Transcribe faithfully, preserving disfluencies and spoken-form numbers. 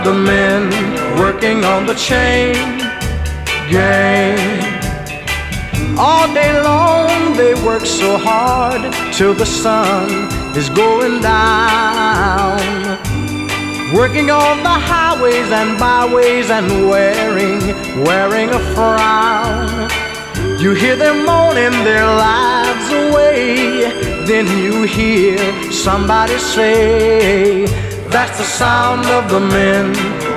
The men working on the chain gang. All day long they work so hard till the sun is going down, working on the highways and byways and wearing, wearing a frown. You hear them moaning their lives away, then you hear somebody say, that's the sound of the men